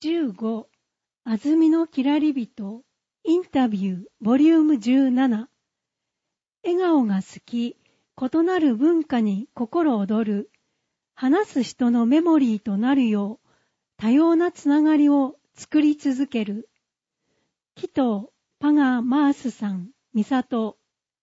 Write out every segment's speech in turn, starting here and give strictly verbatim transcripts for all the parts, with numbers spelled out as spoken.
じゅうご、あずみのきらりびと、インタビュー、ボリュームじゅうなな。笑顔が好き、異なる文化に心躍る、話す人のメモリーとなるよう、多様なつながりを作り続ける。紀藤パガーマースさん、美里。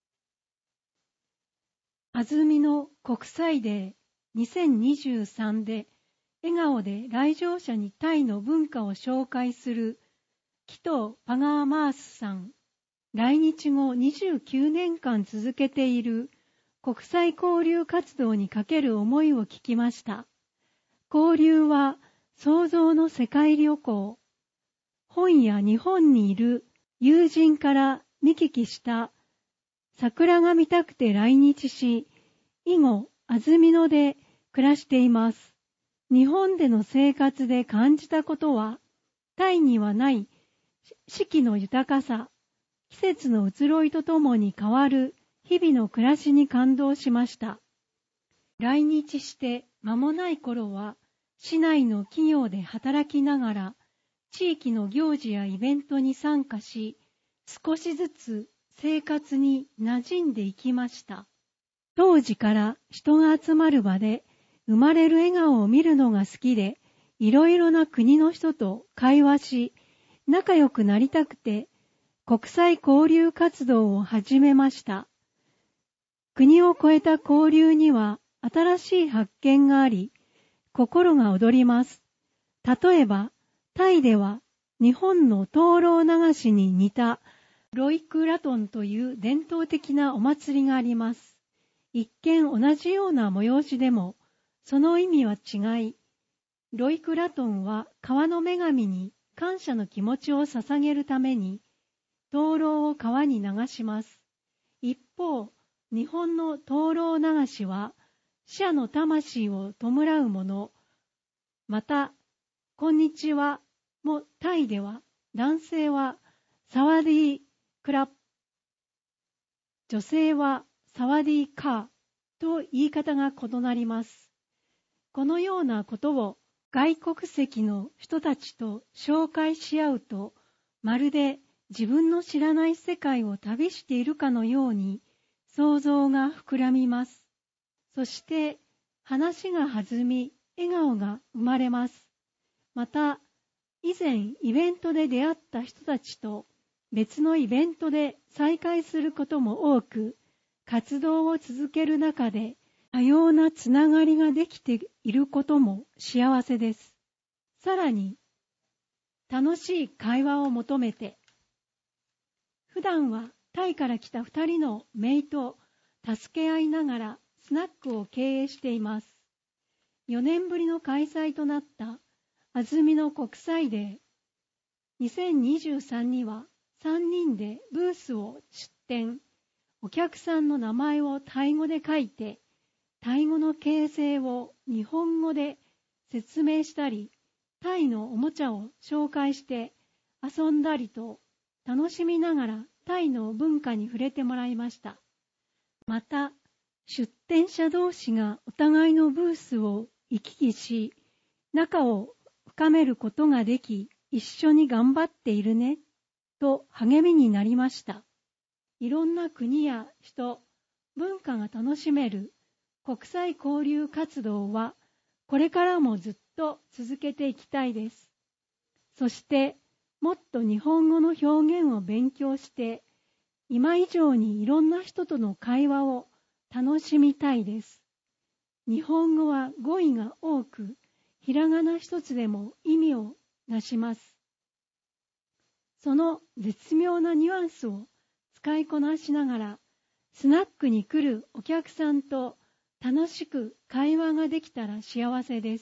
あずみの国際デーにせんにじゅうさんで、笑顔で来場者にタイの文化を紹介する紀藤パガーマースさん。来日後にじゅうきゅうねんかん続けている国際交流活動にかける思いを聞きました。交流は創造の世界旅行。本や日本にいる友人から見聞きした桜が見たくて来日し、以後、安曇野で暮らしています。日本での生活で感じたことは、タイにはない四季の豊かさ、季節の移ろいとともに変わる日々の暮らしに感動しました。来日して間もない頃は、市内の企業で働きながら、地域の行事やイベントに参加し、少しずつ生活に馴染んでいきました。当時から人が集まる場で生まれる笑顔を見るのが好きで、いろいろな国の人と会話し、仲良くなりたくて国際交流活動を始めました。国を越えた交流には新しい発見があり、心が躍ります。例えば、タイでは日本の灯籠流しに似たロイクラトンという伝統的なお祭りがあります。一見同じような催しでも、その意味は違い、ロイクラトンは川の女神に感謝の気持ちを捧げるために、灯籠を川に流します。一方、日本の灯籠流しは、死者の魂を弔うもの、また、こんにちはもタイでは、男性はサワディークラップ、女性はサワディーカーと言い方が異なります。このようなことを外国籍の人たちと紹介し合うと、まるで自分の知らない世界を旅しているかのように想像が膨らみます。そして話が弾み、笑顔が生まれます。また、以前イベントで出会った人たちと別のイベントで再会することも多く、活動を続ける中で多様なつながりができていることも幸せです。さらに、楽しい会話を求めて、普段はタイから来たふたりの姪と助け合いながらスナックを経営しています。よねんぶりの開催となった安曇野国際デー。にせんにじゅうさんにはさんにんでブースを出展。お客さんの名前をタイ語で書いて、タイ語の形成を日本語で説明したり、タイのおもちゃを紹介して遊んだりと、楽しみながらタイの文化に触れてもらいました。また、出展者同士がお互いのブースを行き来し、仲を深めることができ、一緒に頑張っているね、と励みになりました。いろんな国や人、文化が楽しめる国際交流活動は、これからもずっと続けていきたいです。そして、もっと日本語の表現を勉強して、今以上にいろんな人との会話を楽しみたいです。日本語は語彙が多く、ひらがな一つでも意味をなします。その絶妙なニュアンスを使いこなしながら、スナックに来るお客さんと楽しく会話ができたら幸せです。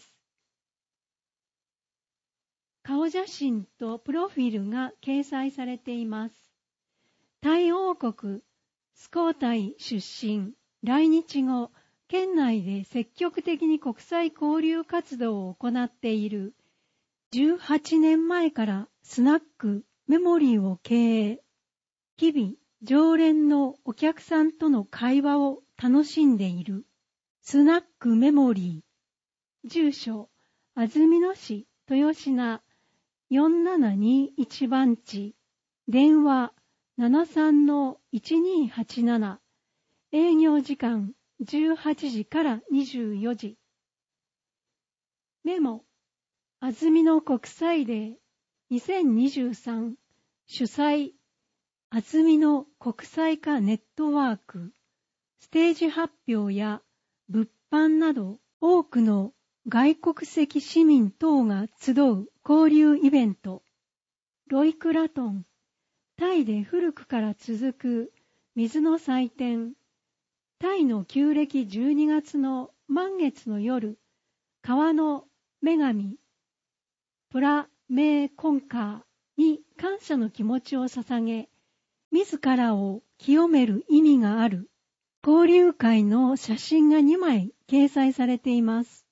顔写真とプロフィールが掲載されています。タイ王国スコータイ出身、来日後、県内で積極的に国際交流活動を行っているじゅうはちねんまえからスナックメモリーを経営。日々、常連のお客さんとの会話を楽しんでいる。スナックメモリー。住所、安曇野市豊品よんななにいち番地、電話 ななさんのいちにはちなな、営業時間じゅうはちじからにじゅうよじ。メモ、安曇野国際デーにせんにじゅうさん主催、安曇野国際化ネットワーク、ステージ発表や物販など多くの外国籍市民等が集う交流イベント。ロイクラトン、タイで古くから続く水の祭典。タイの旧暦じゅうにがつの満月の夜、川の女神、プラメーコンカーに感謝の気持ちを捧げ、自らを清める意味がある交流会の写真がにまい掲載されています。